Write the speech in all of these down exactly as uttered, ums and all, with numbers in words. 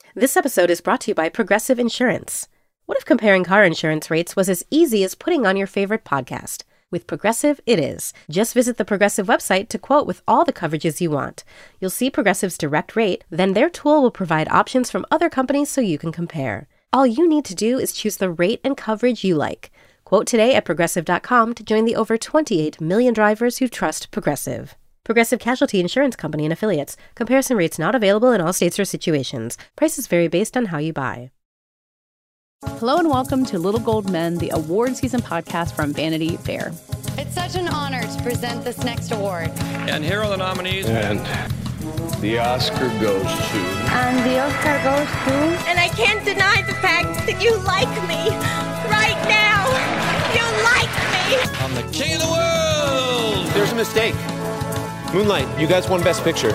This episode is brought to you by Progressive Insurance. What if comparing car insurance rates was as easy as putting on your favorite podcast? With Progressive, it is. Just visit the Progressive website to quote with all the coverages you want. You'll see Progressive's direct rate, then their tool will provide options from other companies so you can compare. All you need to do is choose the rate and coverage you like. Quote today at Progressive dot com to join the over twenty-eight million drivers who trust Progressive. Progressive Casualty Insurance Company and Affiliates. Comparison rates not available in all states or situations. Prices vary based on how you buy. Hello and welcome to Little Gold Men, the award season podcast from Vanity Fair. It's such an honor to present this next award. And here are the nominees. And the Oscar goes to... And the Oscar goes to... And I can't deny the fact that you like me. Right now. You like me. I'm the king of the world. There's a mistake. Moonlight, you guys won Best Picture.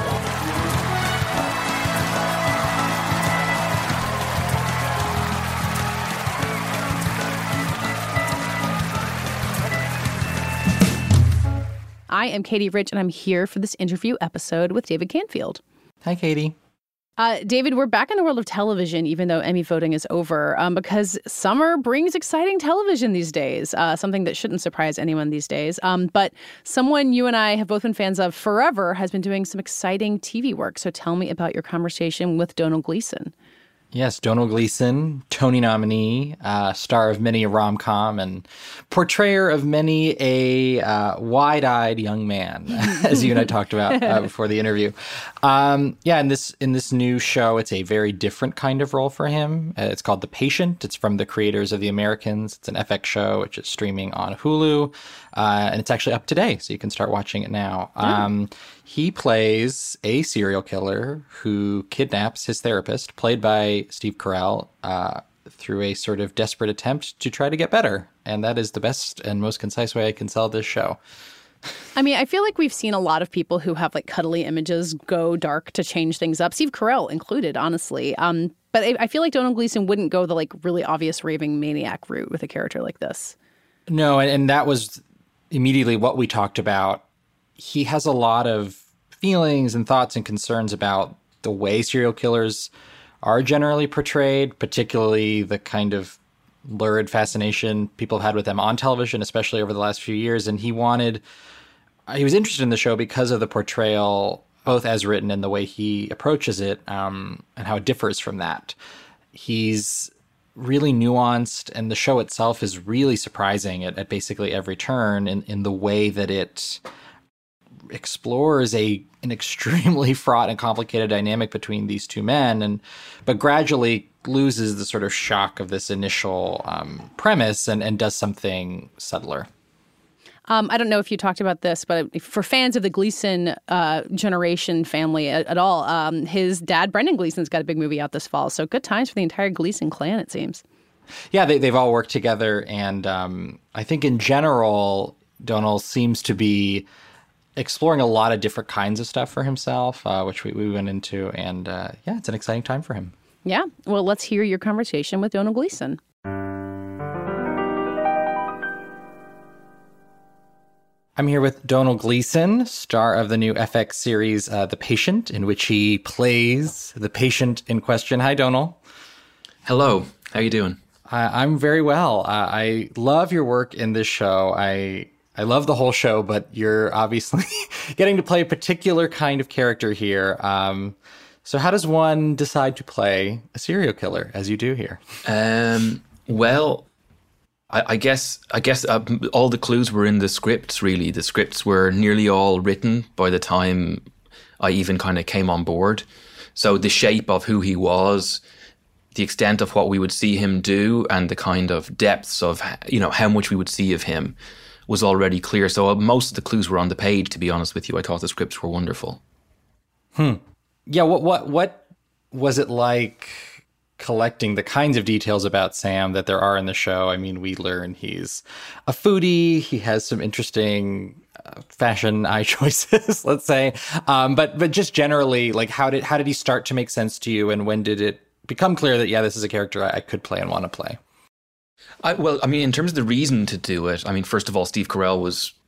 I am Katie Rich, and I'm here for this interview episode with David Canfield. Hi, Katie. Uh, David, we're back in the world of television, even though Emmy voting is over, um, because summer brings exciting television these days, uh, something that shouldn't surprise anyone these days. Um, but someone you and I have both been fans of forever has been doing some exciting T V work. So tell me about your conversation with Domhnall Gleeson. Yes, Domhnall Gleeson, Tony nominee, uh, star of many a rom-com and portrayer of many a uh, wide-eyed young man, as you and I talked about uh, before the interview. Um, yeah, in this in this new show, it's a very different kind of role for him. Uh, it's called The Patient. It's from the creators of The Americans. It's an F X show, which is streaming on Hulu. Uh, and it's actually up today, so you can start watching it now. Mm. Um, he plays a serial killer who kidnaps his therapist, played by Steve Carell, uh, through a sort of desperate attempt to try to get better. And that is the best and most concise way I can sell this show. I mean, I feel like we've seen a lot of people who have like cuddly images go dark to change things up, Steve Carell included, honestly. Um, but I, I feel like Domhnall Gleeson wouldn't go the like really obvious raving maniac route with a character like this. No, and, and that was immediately what we talked about. He has a lot of feelings and thoughts and concerns about the way serial killers are generally portrayed, particularly the kind of lurid fascination people have had with them on television, especially over the last few years. And he wanted, he was interested in the show because of the portrayal, both as written and the way he approaches it, um, and how it differs from that. He's really nuanced, and the show itself is really surprising at, at basically every turn in, in the way that it explores a an extremely fraught and complicated dynamic between these two men, and but gradually loses the sort of shock of this initial um, premise and, and does something subtler. Um, I don't know if you talked about this, but for fans of the Gleeson uh, generation family at, at all, um, his dad, Brendan Gleeson's got a big movie out this fall. So good times for the entire Gleeson clan, it seems. Yeah, they, they've all worked together. And um, I think in general, Domhnall seems to be exploring a lot of different kinds of stuff for himself, uh, which we, we went into. And uh, yeah, it's an exciting time for him. Yeah. Well, let's hear your conversation with Domhnall Gleeson. I'm here with Domhnall Gleeson, star of the new F X series uh, The Patient, in which he plays the patient in question. Hi, Domhnall. Hello. How you doing? Uh, I'm very well. Uh, I love your work in this show. I I love the whole show, but you're obviously getting to play a particular kind of character here. Um, so how does one decide to play a serial killer, as you do here? Um, well... I guess I guess uh, all the clues were in the scripts, really. The scripts were nearly all written by the time I even kind of came on board. So the shape of who he was, the extent of what we would see him do, and the kind of depths of, you know, how much we would see of him was already clear. So uh, most of the clues were on the page, to be honest with you. I thought the scripts were wonderful. Hmm. Yeah, what what what was it like collecting the kinds of details about Sam that there are in the show? I mean, we learn he's a foodie. He has some interesting uh, fashion eye choices, let's say. Um, but but just generally, like, how did how did he start to make sense to you, and when did it become clear that, yeah, this is a character I, I could play and want to play? I, well, I mean, in terms of the reason to do it, I mean, first of all, Steve Carell was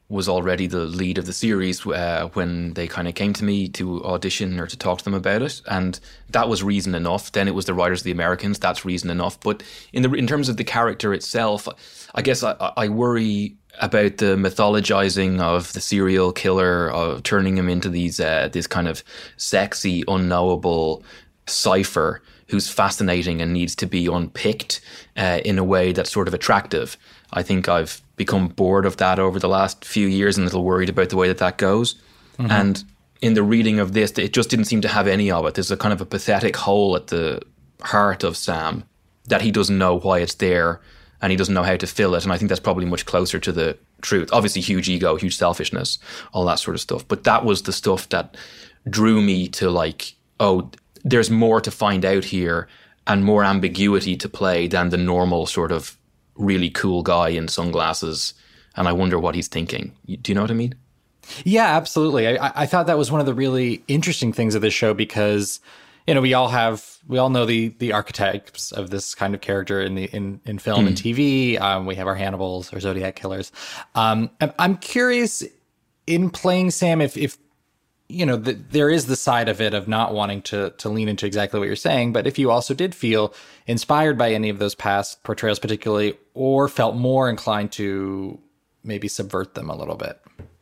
was already the lead of the series uh, when they kind of came to me to audition or to talk to them about it, and that was reason enough. Then it was the writers of The Americans, that's reason enough. But in the in terms of the character itself, I guess I, I worry about the mythologizing of the serial killer, of turning him into these uh, this kind of sexy, unknowable cipher who's fascinating and needs to be unpicked uh, in a way that's sort of attractive. I think I've become bored of that over the last few years and a little worried about the way that that goes. Mm-hmm. And in the reading of this, it just didn't seem to have any of it. There's a kind of a pathetic hole at the heart of Sam that he doesn't know why it's there and he doesn't know how to fill it. And I think that's probably much closer to the truth. Obviously, huge ego, huge selfishness, all that sort of stuff. But that was the stuff that drew me to like, oh, there's more to find out here and more ambiguity to play than the normal sort of really cool guy in sunglasses. And I wonder what he's thinking. Do you know what I mean? Yeah, absolutely. I, I thought that was one of the really interesting things of this show because, you know, we all have, we all know the the archetypes of this kind of character in the in, in film mm. and T V. Um, we have our Hannibals, our Zodiac killers. Um, I'm curious in playing Sam if, if you know, the, there is the side of it of not wanting to to lean into exactly what you're saying, but if you also did feel inspired by any of those past portrayals particularly, or felt more inclined to maybe subvert them a little bit.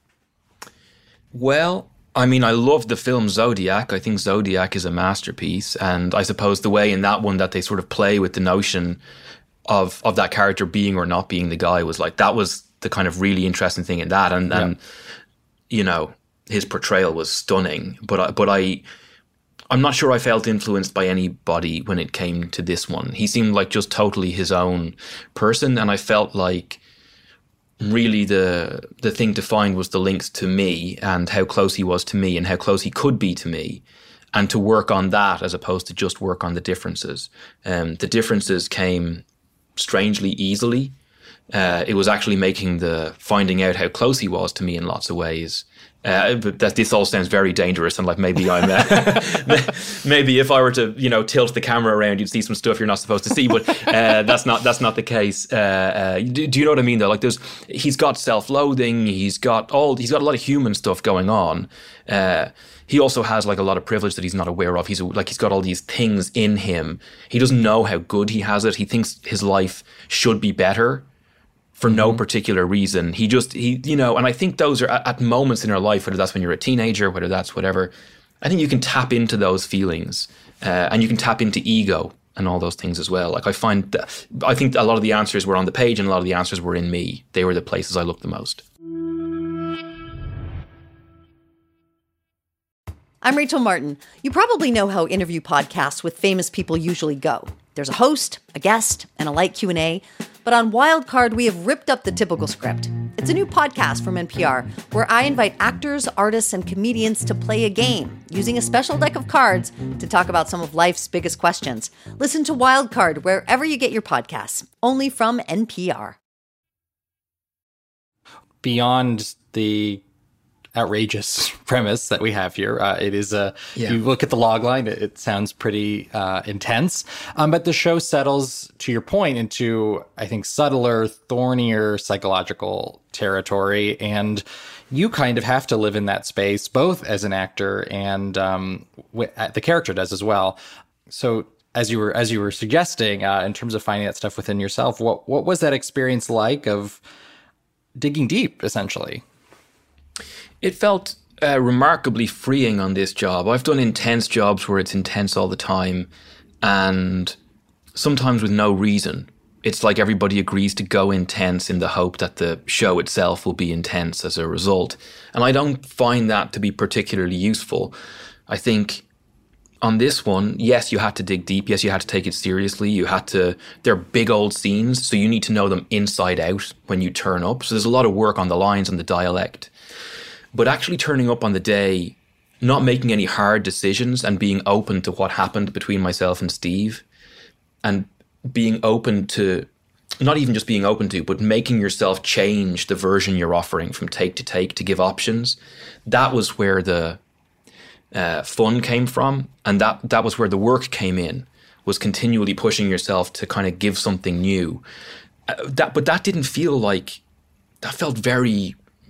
Well, I mean, I love the film Zodiac. I think Zodiac is a masterpiece. And I suppose the way in that one that they sort of play with the notion of of that character being or not being the guy was like, that was the kind of really interesting thing in that. And, yeah. and you know, his portrayal was stunning. But I, but I, I'm not sure I felt influenced by anybody when it came to this one. He seemed like just totally his own person. And I felt like really the the thing to find was the links to me and how close he was to me and how close he could be to me, and to work on that as opposed to just work on the differences. Um, the differences came strangely easily. Uh, it was actually making the finding out how close he was to me in lots of ways. Uh, but that this all sounds very dangerous, and like maybe I'm uh, maybe if I were to you know tilt the camera around, you'd see some stuff you're not supposed to see. But uh, that's not that's not the case. Uh, uh, do, do you know what I mean? Though, like there's he's got self-loathing, he's got all he's got a lot of human stuff going on. Uh, he also has like a lot of privilege that he's not aware of. He's like he's got all these things in him. He doesn't know how good he has it. He thinks his life should be better. For no particular reason. He just, he, you know, and I think those are at, at moments in our life, whether that's when you're a teenager, whether that's whatever, I think you can tap into those feelings uh, and you can tap into ego and all those things as well. Like I find, that, I think a lot of the answers were on the page and a lot of the answers were in me. They were the places I looked the most. I'm Rachel Martin. You probably know how interview podcasts with famous people usually go. There's a host, a guest, and a light Q and A. But on Wildcard, we have ripped up the typical script. It's a new podcast from N P R where I invite actors, artists, and comedians to play a game using a special deck of cards to talk about some of life's biggest questions. Listen to Wildcard wherever you get your podcasts, only from N P R. Beyond the outrageous premise that we have here. Uh, it is a, yeah. You look at the logline, it, it sounds pretty uh, intense. Um, but the show settles, to your point, into, I think, subtler, thornier psychological territory. And you kind of have to live in that space, both as an actor and um, w- the character does as well. So as you were as you were suggesting, uh, in terms of finding that stuff within yourself, what what was that experience like of digging deep, essentially? It felt uh, remarkably freeing on this job. I've done intense jobs where it's intense all the time and sometimes with no reason. It's like everybody agrees to go intense in the hope that the show itself will be intense as a result. And I don't find that to be particularly useful. I think on this one, yes, you had to dig deep. Yes, you had to take it seriously. You had to, they're big old scenes, so you need to know them inside out when you turn up. So there's a lot of work on the lines and the dialect. But actually turning up on the day, not making any hard decisions and being open to what happened between myself and Steve, and being open to, not even just being open to, but making yourself change the version you're offering from take to take to give options. That was where the uh, fun came from. And that, that was where the work came in, was continually pushing yourself to kind of give something new. Uh, that, but that didn't feel like, that felt very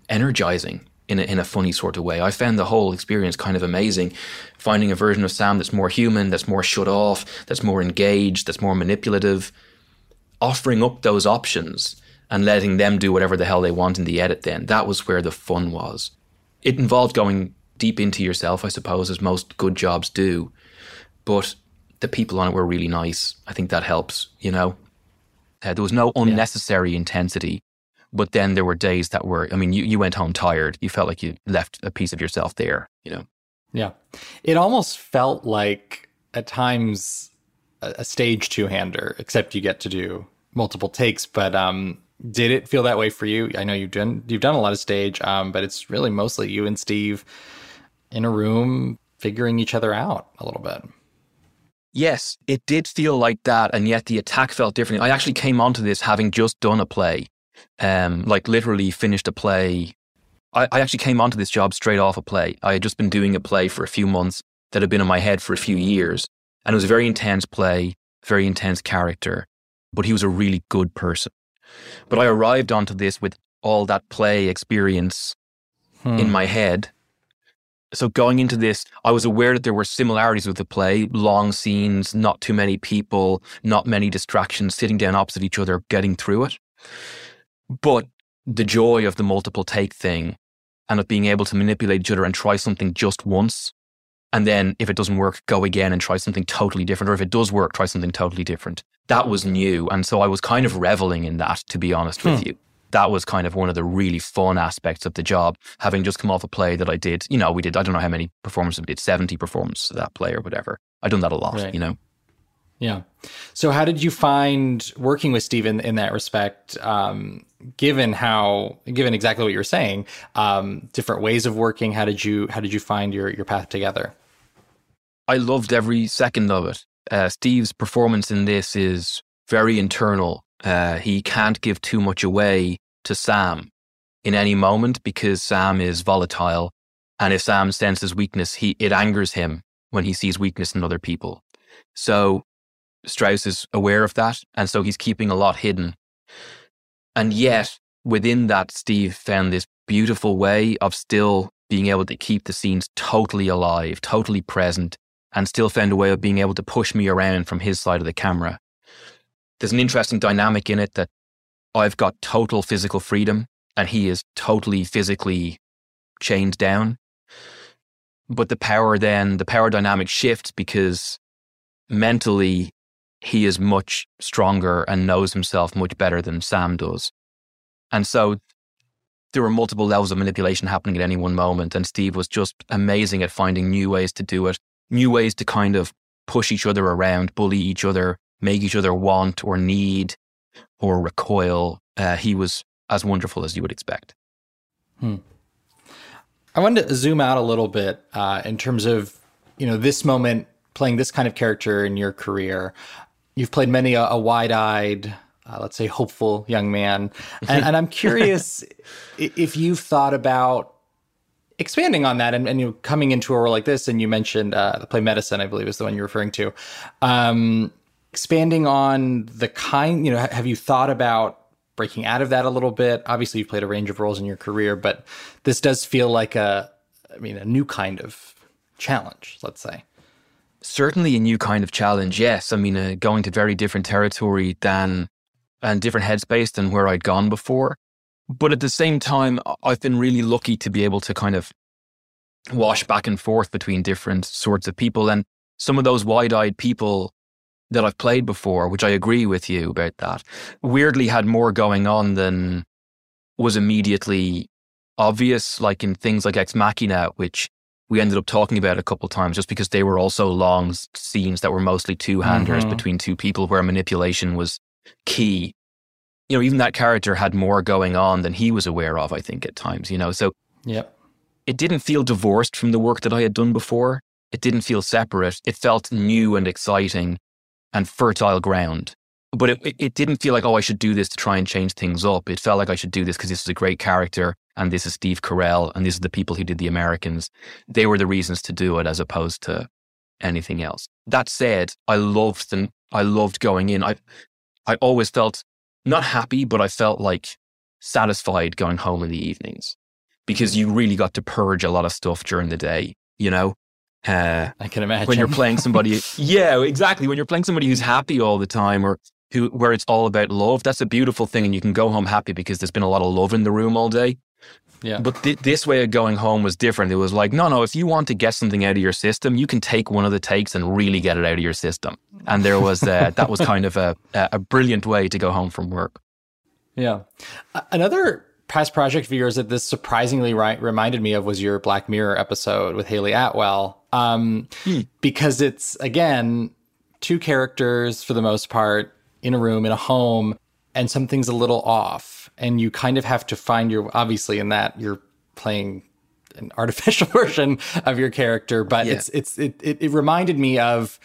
energizing in a, in a funny sort of way. I found the whole experience kind of amazing, finding a version of Sam that's more human, that's more shut off, that's more engaged, that's more manipulative, offering up those options and letting them do whatever the hell they want in the edit then. That was where the fun was. It involved going deep into yourself, I suppose, as most good jobs do. But the people on it were really nice. I think that helps, you know. Uh, there was no unnecessary yeah. intensity. But then there were days that were, I mean, you, you went home tired. You felt like you left a piece of yourself there, you know. Yeah. It almost felt like, at times, a, a stage two-hander, except you get to do multiple takes. But um, did it feel that way for you? I know you've done, you've done a lot of stage, um, but it's really mostly you and Steve in a room figuring each other out a little bit. Yes, it did feel like that, and yet the attack felt different. I actually came onto this having just done a play, um, like literally finished a play. I, I actually came onto this job straight off a play. I had just been doing a play for a few months that had been in my head for a few years, and it was a very intense play, very intense character, but he was a really good person. But I arrived onto this with all that play experience hmm. in my head. So going into this, I was aware that there were similarities with the play, long scenes, not too many people, not many distractions, sitting down opposite each other, getting through it. But the joy of the multiple take thing and of being able to manipulate each other and try something just once, and then if it doesn't work, go again and try something totally different, or if it does work, try something totally different. That was new. And so I was kind of reveling in that, to be honest hmm. with you. That was kind of one of the really fun aspects of the job, having just come off a play that I did. You know, we did, I don't know how many performances we did, seventy performances of that play or whatever. I've done that a lot, right. you know. Yeah. So how did you find working with Steve in, in that respect, um, given how, given exactly what you were saying, um, different ways of working? How did you, how did you find your, your path together? I loved every second of it. Uh, Steve's performance in this is very internal. Uh, he can't give too much away to Sam in any moment because Sam is volatile. And if Sam senses weakness, he it angers him when he sees weakness in other people. So Strauss is aware of that. And so he's keeping a lot hidden. And yet within that, Steve found this beautiful way of still being able to keep the scenes totally alive, totally present, and still found a way of being able to push me around from his side of the camera. There's an interesting dynamic in it that I've got total physical freedom and he is totally physically chained down. But the power then, the power dynamic shifts because mentally he is much stronger and knows himself much better than Sam does. And so there were multiple levels of manipulation happening at any one moment, and Steve was just amazing at finding new ways to do it, new ways to kind of push each other around, bully each other, make each other want or need or recoil. Uh, he was as wonderful as you would expect. Hmm. I wanted to zoom out a little bit uh, in terms of, you know, this moment, playing this kind of character in your career. You've played many a, a wide-eyed, uh, let's say, hopeful young man. And, and I'm curious if you've thought about expanding on that and, and you know, coming into a role like this. And you mentioned uh, the play Medicine, I believe is the one you're referring to. Um, expanding on the kind, you know, have you thought about breaking out of that a little bit? Obviously, you've played a range of roles in your career, but this does feel like a, I mean, a new kind of challenge, let's say. Certainly a new kind of challenge, yes. I mean, uh, going to very different territory than, and different headspace than where I'd gone before. But at the same time, I've been really lucky to be able to kind of wash back and forth between different sorts of people. And some of those wide-eyed people that I've played before, which I agree with you about that, weirdly had more going on than was immediately obvious, like in things like Ex Machina, which we ended up talking about a couple of times just because they were also long scenes that were mostly two-handers mm-hmm. between two people where manipulation was key. You know, even that character had more going on than he was aware of, I think, at times, you know. So yep. It didn't feel divorced from the work that I had done before. It didn't feel separate. It felt new and exciting and fertile ground. But it, it didn't feel like, oh, I should do this to try and change things up. It felt like I should do this because this is a great character and this is Steve Carell and this is the people who did The Americans. They were the reasons to do it as opposed to anything else. That said, I loved and I loved going in. I I always felt not happy, but I felt like satisfied going home in the evenings. because you really got to purge a lot of stuff during the day, you know? Uh, I can imagine. When you're playing somebody, yeah, exactly. When you're playing somebody who's happy all the time, or who where it's all about love, that's a beautiful thing, and you can go home happy because there's been a lot of love in the room all day. Yeah. But th- this way of going home was different. It was like, no, no, if you want to get something out of your system, you can take one of the takes and really get it out of your system. And there was uh, that was kind of a a brilliant way to go home from work. Yeah. Another past project of yours that this surprisingly ri- reminded me of was your Black Mirror episode with Haley Atwell. Um, hmm. Because it's, again, two characters for the most part in a room, in a home, and something's a little off. And you kind of have to find your, obviously in that you're playing an artificial version of your character, but yeah. it's it's it, it it reminded me of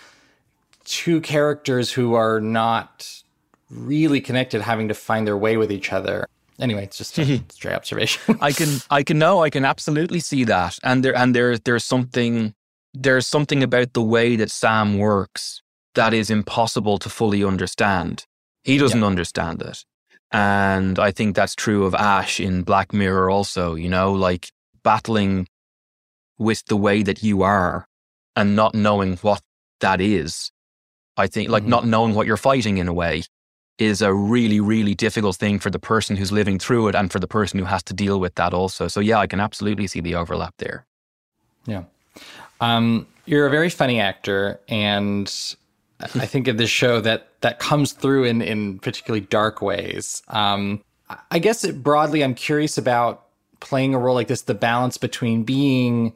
two characters who are not really connected having to find their way with each other. Anyway, it's just a stray observation. I can I can know I can absolutely see that. And there and there there's something there's something about the way that Sam works that is impossible to fully understand. He doesn't yeah. understand it. And I think that's true of Ash in Black Mirror also, you know, like battling with the way that you are and not knowing what that is. I think like mm-hmm. not knowing what you're fighting in a way is a really, really difficult thing for the person who's living through it and for the person who has to deal with that also. So yeah, I can absolutely see the overlap there. Yeah. Um, you're a very funny actor, and I think of this show that that comes through in, in particularly dark ways. Um, I guess it, broadly, I'm curious about playing a role like this, the balance between being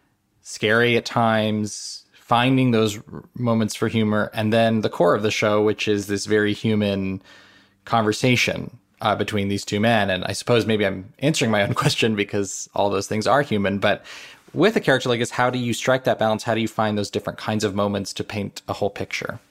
scary at times, finding those r- moments for humor, and then the core of the show, which is this very human conversation uh, between these two men. And I suppose maybe I'm answering my own question because all those things are human, but with a character like this, how do you strike that balance? How do you find those different kinds of moments to paint a whole picture?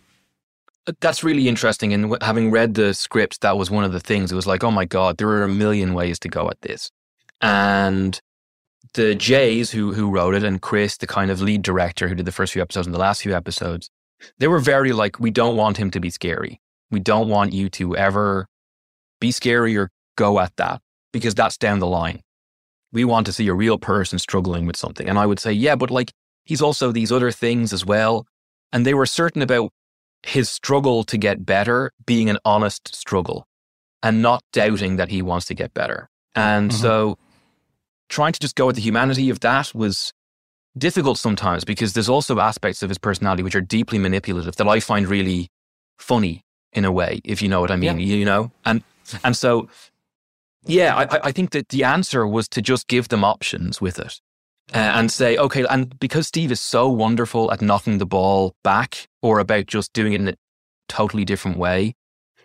That's really interesting. And having read the script, that was one of the things. It was like, oh my God, there are a million ways to go at this. And the Jays who who wrote it, and Chris, the kind of lead director who did the first few episodes and the last few episodes, they were very like, we don't want him to be scary. We don't want you to ever be scary or go at that, because that's down the line. We want to see a real person struggling with something. And I would say, yeah, but like, he's also these other things as well. And they were certain about his struggle to get better being an honest struggle and not doubting that he wants to get better. And mm-hmm. so trying to just go with the humanity of that was difficult sometimes, because there's also aspects of his personality which are deeply manipulative that I find really funny in a way, if you know what I mean, yeah. you know? And and so... Yeah, I, I think that the answer was to just give them options with it uh, and say, okay, and because Steve is so wonderful at knocking the ball back or about just doing it in a totally different way,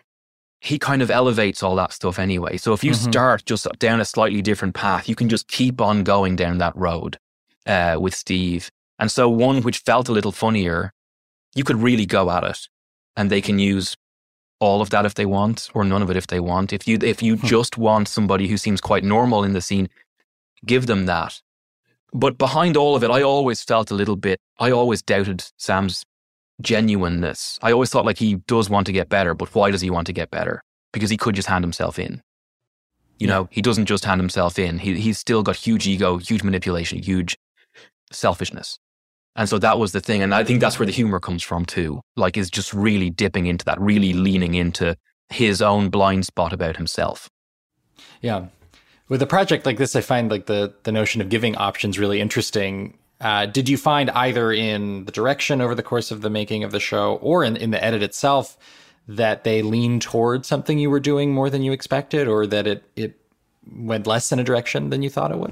he kind of elevates all that stuff anyway. So if you mm-hmm. start just down a slightly different path, you can just keep on going down that road uh, with Steve. And so one which felt a little funnier, you could really go at it, and they can use all of that if they want, or none of it if they want. If you if you just want somebody who seems quite normal in the scene, give them that. But behind all of it, I always felt a little bit, I always doubted Sam's genuineness. I always thought like he does want to get better, but why does he want to get better? Because he could just hand himself in. You yeah. know, he doesn't just hand himself in. He He's still got huge ego, huge manipulation, huge selfishness. And so that was the thing. And I think that's where the humor comes from too. Like, is just really dipping into that, really leaning into his own blind spot about himself. Yeah. With a project like this, I find like the, the notion of giving options really interesting. Uh, did you find either in the direction over the course of the making of the show or in, in the edit itself that they leaned towards something you were doing more than you expected, or that it, it went less in a direction than you thought it would?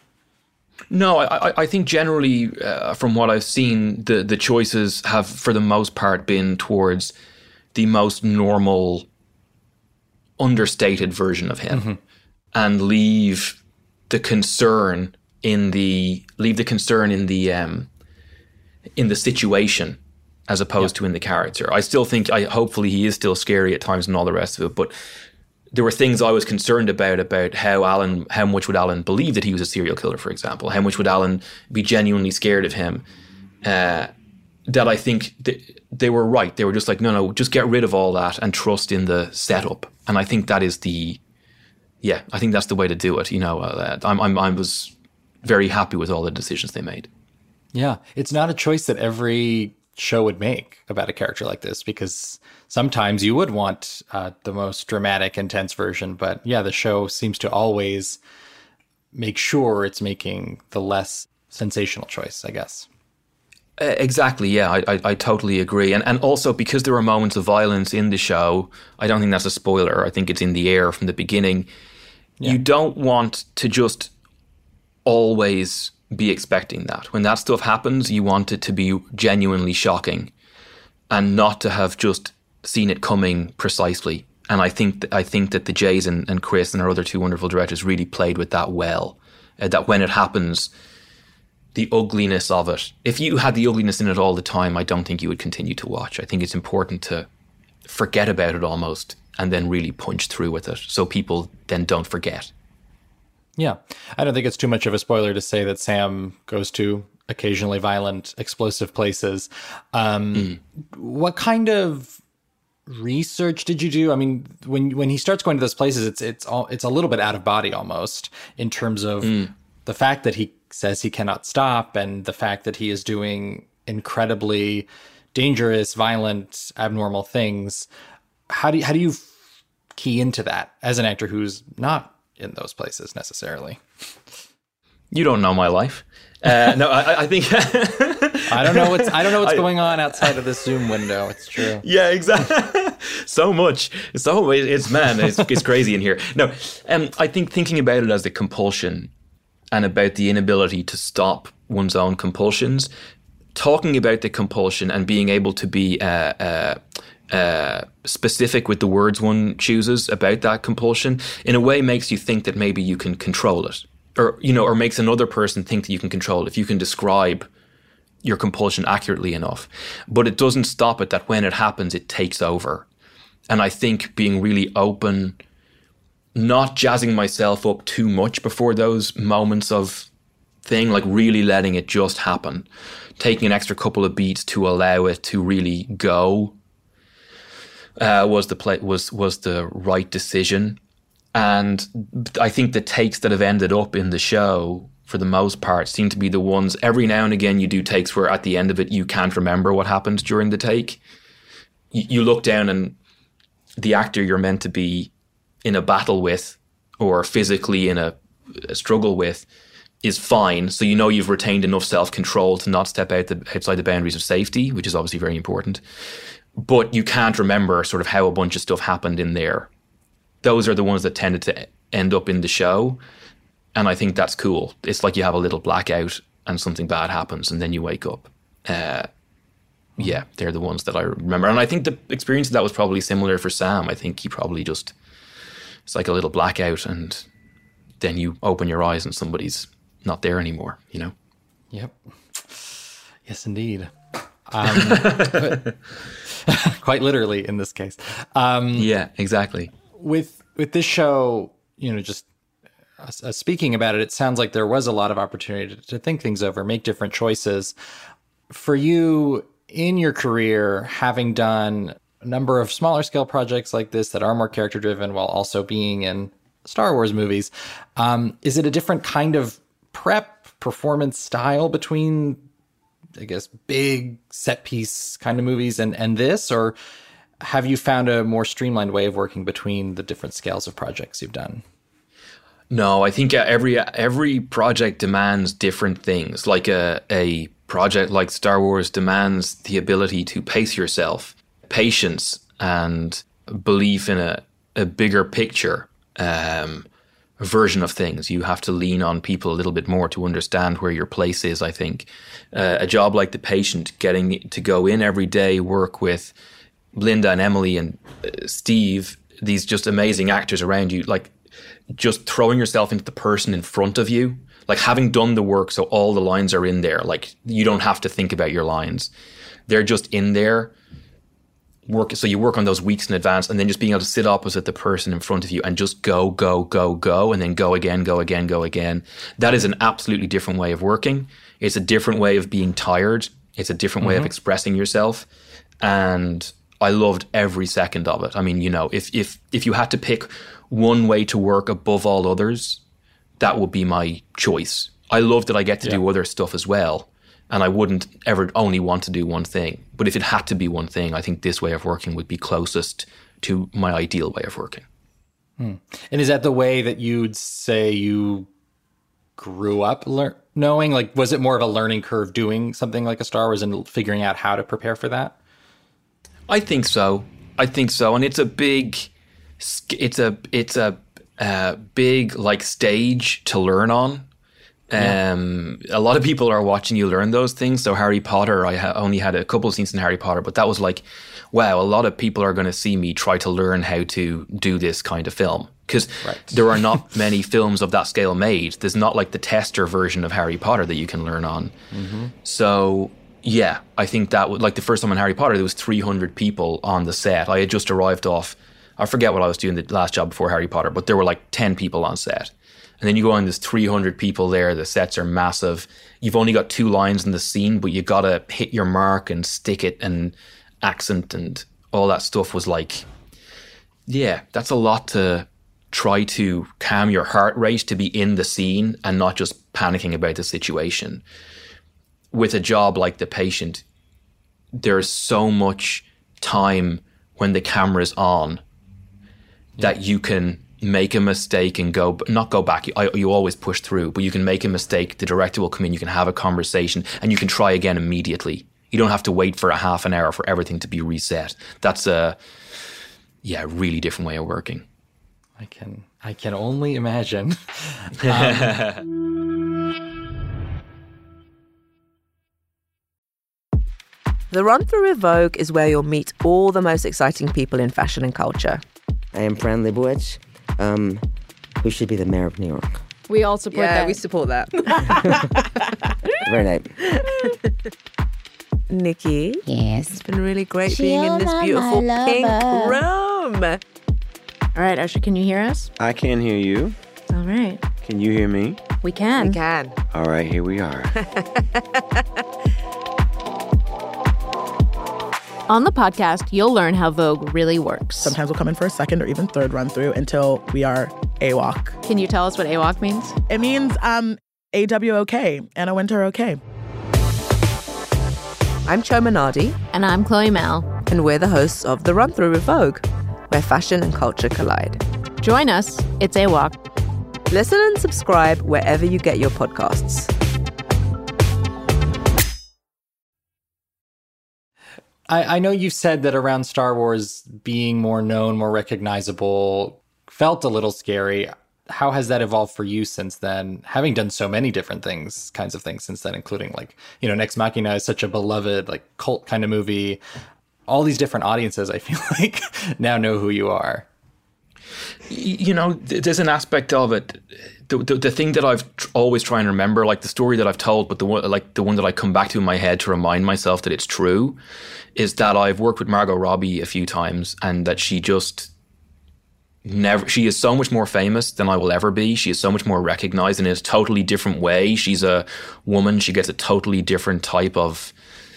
No, I, I think generally, uh, from what I've seen, the, the choices have, for the most part, been towards the most normal, understated version of him, mm-hmm. and leave the concern in the leave the concern in the um, in the situation, as opposed yeah. to in the character. I still think, I hopefully, he is still scary at times and all the rest of it, but there were things I was concerned about, about how Alan, how much would Alan believe that he was a serial killer, for example? How much would Alan be genuinely scared of him? Uh, that I think th- they were right. They were just like, no, no, just get rid of all that and trust in the setup. And I think that is the, yeah, I think that's the way to do it. You know, uh, I'm, I'm, I was very happy with all the decisions they made. Yeah, it's not a choice that every show would make about a character like this, because sometimes you would want uh, the most dramatic, intense version. But yeah, the show seems to always make sure it's making the less sensational choice, I guess. Uh, exactly, yeah, I, I I totally agree. And and also because there are moments of violence in the show, I don't think that's a spoiler. I think it's in the air from the beginning. Yeah. You don't want to just always be expecting that. When that stuff happens, you want it to be genuinely shocking and not to have just seen it coming precisely. And I think th- I think that the Jays and, and Chris and our other two wonderful directors really played with that well. Uh, that when it happens, the ugliness of it, if you had the ugliness in it all the time, I don't think you would continue to watch. I think it's important to forget about it almost and then really punch through with it so people then don't forget. Yeah. I don't think it's too much of a spoiler to say that Sam goes to occasionally violent, explosive places. Um, mm. What kind of research did you do? I mean, when when he starts going to those places, it's it's all, it's a little bit out of body almost in terms of mm. the fact that he says he cannot stop and the fact that he is doing incredibly dangerous, violent, abnormal things. How do you, how do you key into that as an actor who's not in those places necessarily? You don't know my life. Uh, no, I, I think I don't know what's I don't know what's I, going on outside of this Zoom window. It's true. Yeah, exactly. So much. So it's man, it's, it's crazy in here. No, um, I think thinking about it as a compulsion and about the inability to stop one's own compulsions, talking about the compulsion and being able to be uh, uh, uh, specific with the words one chooses about that compulsion, in a way makes you think that maybe you can control it. Or, you know, or makes another person think that you can control it if you can describe your compulsion accurately enough. But it doesn't stop it that when it happens, it takes over. And I think being really open, not jazzing myself up too much before those moments of thing, like really letting it just happen, taking an extra couple of beats to allow it to really go, uh, was the play, was was the right decision. And I think the takes that have ended up in the show, for the most part, seem to be the ones, every now and again you do takes where at the end of it you can't remember what happened during the take. You, you look down and the actor you're meant to be in a battle with or physically in a, a struggle with is fine. So you know you've retained enough self-control to not step out the, outside the boundaries of safety, which is obviously very important. But you can't remember sort of how a bunch of stuff happened in there. Those are the ones that tended to end up in the show. And I think that's cool. It's like you have a little blackout and something bad happens and then you wake up. Uh, yeah, they're the ones that I remember. And I think the experience of that was probably similar for Sam. I think he probably just, it's like a little blackout and then you open your eyes and somebody's not there anymore, you know? Yep. Yes, indeed. Um, quite literally in this case. Um, yeah, exactly. With with this show, you know, just uh, speaking about it, it sounds like there was a lot of opportunity to, to think things over, make different choices. For you, in your career, having done a number of smaller scale projects like this that are more character driven while also being in Star Wars movies, um, is it a different kind of prep performance style between, I guess, big set piece kind of movies and, and this, or have you found a more streamlined way of working between the different scales of projects you've done? No, I think every every project demands different things. Like a, a project like Star Wars demands the ability to pace yourself, patience, and belief in a, a bigger picture um, version of things. You have to lean on people a little bit more to understand where your place is, I think. Uh, a job like The Patient, getting to go in every day, work with Linda and Emily and uh, Steve, these just amazing actors around you, like just throwing yourself into the person in front of you, like having done the work so all the lines are in there, like you don't have to think about your lines. They're just in there. Work so you work on those weeks in advance and then just being able to sit opposite the person in front of you and just go, go, go, go, and then go again, go again, go again. That is an absolutely different way of working. It's a different way of being tired. It's a different way mm-hmm. of expressing yourself. And I loved every second of it. I mean, you know, if if if you had to pick one way to work above all others, that would be my choice. I love that I get to yeah. do other stuff as well, and I wouldn't ever only want to do one thing. But if it had to be one thing, I think this way of working would be closest to my ideal way of working. Hmm. And is that the way that you'd say you grew up lear- knowing? Like, was it more of a learning curve doing something like a Star Wars and figuring out how to prepare for that? I think so. I think so. And it's a big, it's a, it's a uh, big like stage to learn on. Um, yeah. A lot of people are watching you learn those things. So Harry Potter, I ha- only had a couple of scenes in Harry Potter, but that was like, wow, a lot of people are going to see me try to learn how to do this kind of film. Because right. there are not many films of that scale made. There's not like the tester version of Harry Potter that you can learn on. Mm-hmm. So yeah, I think that would, like the first time in Harry Potter, there was three hundred people on the set. I had just arrived off, I forget what I was doing the last job before Harry Potter, but there were like ten people on set. And then you go on, there's three hundred people there. The sets are massive. You've only got two lines in the scene, but you got to hit your mark and stick it, and accent and all that stuff was like, yeah, that's a lot to try to calm your heart rate to be in the scene and not just panicking about the situation. With a job like The Patient, there's so much time when the camera's on yeah. that you can make a mistake and go, not go back, you, you always push through, but you can make a mistake, the director will come in, you can have a conversation, and you can try again immediately. You don't have to wait for a half an hour for everything to be reset. That's a, yeah, really different way of working. I can, I can only imagine. um, The Run Through with Vogue is where you'll meet all the most exciting people in fashion and culture. I am Fran Lebowitz, um, who should be the mayor of New York. We all support yeah, that. Yeah, we support that. Very nice. Nikki. Yes. It's been really great Chill being in this beautiful pink room. All right, Usher, can you hear us? I can hear you. All right. Can you hear me? We can. We can. All right, here we are. On the podcast, you'll learn how Vogue really works. Sometimes we'll come in for a second or even third run through until we are AWOC. Can you tell us what AWOC means? It means um, A W O K, Anna Wintour okay. I'm Cho Minardi. And I'm Chloe Mel. And we're the hosts of The Run Through with Vogue, where fashion and culture collide. Join us. It's AWOC. Listen and subscribe wherever you get your podcasts. I, I know you said that around Star Wars being more known, more recognizable, felt a little scary. How has that evolved for you since then, having done so many different things, kinds of things since then, including like, you know, Nex Machina is such a beloved, like cult kind of movie. All these different audiences, I feel like, now know who you are. You know, there's an aspect of it. The, the, the thing that I've tr- always trying to remember, like the story that I've told, but the one, like the one that I come back to in my head to remind myself that it's true, is that I've worked with Margot Robbie a few times, and that she just never. She is so much more famous than I will ever be. She is so much more recognized in a totally different way. She's a woman. She gets a totally different type of.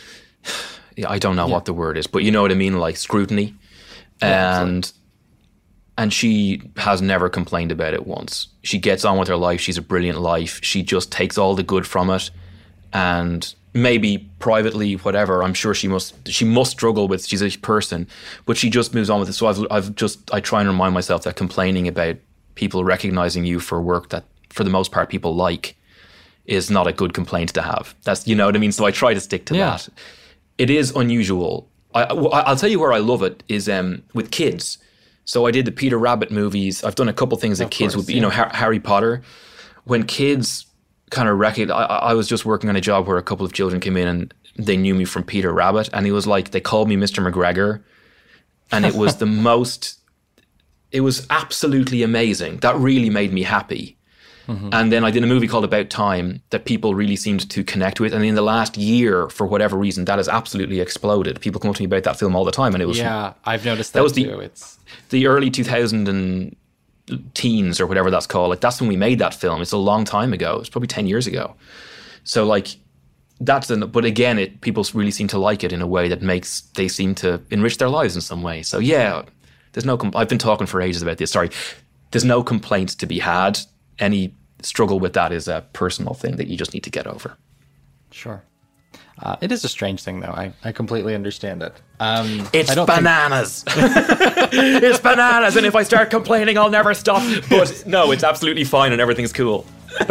I don't know yeah. what the word is, but you know what I mean, like scrutiny, yeah, and. Absolutely. And she has never complained about it once. She gets on with her life. She's a brilliant life. She just takes all the good from it. And maybe privately, whatever, I'm sure she must she must struggle with, she's a person, but she just moves on with it. So I've I've just, I try and remind myself that complaining about people recognizing you for work that, for the most part, people like, is not a good complaint to have. That's, you know what I mean? So I try to stick to yeah. that. It is unusual. I, I'll tell you where I love it is um, with kids. So I did the Peter Rabbit movies. I've done a couple things that of kids course, would be, yeah. you know, ha- Harry Potter. When kids kind of recognize, I, I was just working on a job where a couple of children came in and they knew me from Peter Rabbit. And he was like, they called me Mister McGregor. And it was the most, it was absolutely amazing. That really made me happy. Mm-hmm. And then I did a movie called About Time that people really seemed to connect with. And in the last year, for whatever reason, that has absolutely exploded. People come up to me about that film all the time. And it was, yeah, I've noticed that, that was too. The, it's the early two thousand teens or whatever that's called. Like that's when we made that film. It's a long time ago. It's probably ten years ago. So like that's, an, but again, it people really seem to like it in a way that makes, they seem to enrich their lives in some way. So yeah, there's no, comp- I've been talking for ages about this. Sorry. there's no complaints to be had. Any struggle with that is a personal thing that you just need to get over. Sure. Uh, it is a strange thing, though. I, I completely understand it. Um, it's I don't bananas. Think... it's bananas. And if I start complaining, I'll never stop. But no, it's absolutely fine and everything's cool.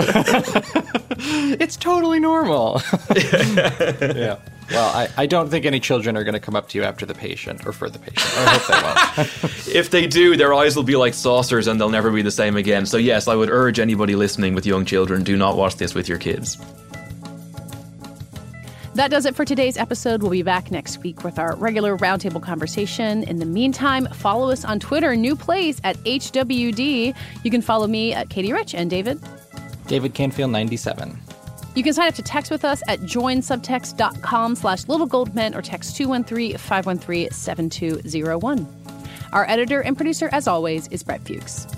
It's totally normal. Yeah. Well, I, I don't think any children are going to come up to you after the patient or for the patient. I hope they won't. If they do, their eyes will be like saucers and they'll never be the same again. So yes, I would urge anybody listening with young children, do not watch this with your kids. That does it for today's episode. We'll be back next week with our regular roundtable conversation. In the meantime, follow us on Twitter, new place at H W D. You can follow me at Katie Rich and David. David Canfield ninety-seven. You can sign up to text with us at joinsubtext.com slash littlegoldmen or text two one three, five one three, seven two zero one. Our editor and producer, as always, is Brett Fuchs.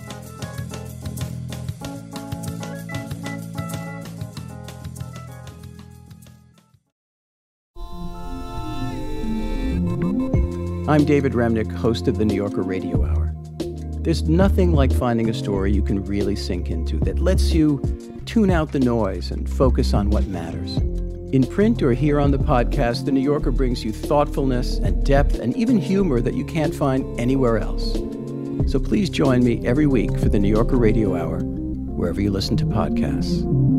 I'm David Remnick, host of the New Yorker Radio Hour. There's nothing like finding a story you can really sink into that lets you tune out the noise and focus on what matters. In print or here on the podcast, The New Yorker brings you thoughtfulness and depth and even humor that you can't find anywhere else. So please join me every week for the New Yorker Radio Hour, wherever you listen to podcasts.